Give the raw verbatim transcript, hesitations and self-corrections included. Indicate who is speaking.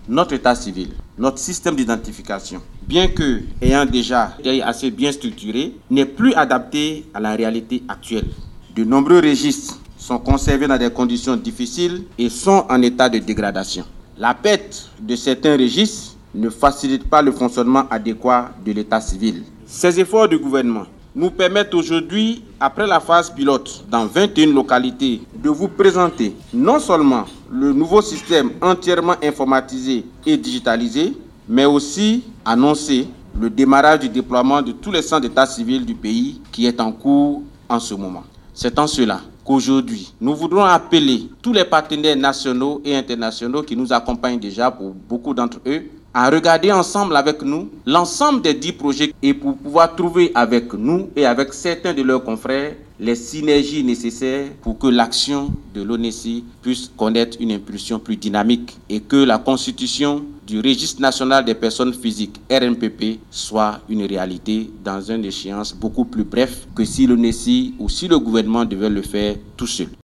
Speaker 1: notre état civil, notre système d'identification, bien que ayant déjà été assez bien structuré, n'est plus adapté à la réalité actuelle. De nombreux registres sont conservés dans des conditions difficiles et sont en état de dégradation. La perte de certains registres ne facilite pas le fonctionnement adéquat de l'état civil. Ces efforts du gouvernement nous permettent aujourd'hui, après la phase pilote dans vingt et une localités, de vous présenter non seulement le nouveau système entièrement informatisé et digitalisé, mais aussi annoncer le démarrage du déploiement de tous les centres d'état civil du pays qui est en cours en ce moment. C'est en cela qu'aujourd'hui, nous voudrons appeler tous les partenaires nationaux et internationaux qui nous accompagnent déjà pour beaucoup d'entre eux à regarder ensemble avec nous l'ensemble des dix projets et pour pouvoir trouver avec nous et avec certains de leurs confrères les synergies nécessaires pour que l'action de l'O N E S I puisse connaître une impulsion plus dynamique et que la constitution du Registre national des personnes physiques, R N P P, soit une réalité dans une échéance beaucoup plus brève que si l'O N E S I ou si le gouvernement devait le faire tout seul.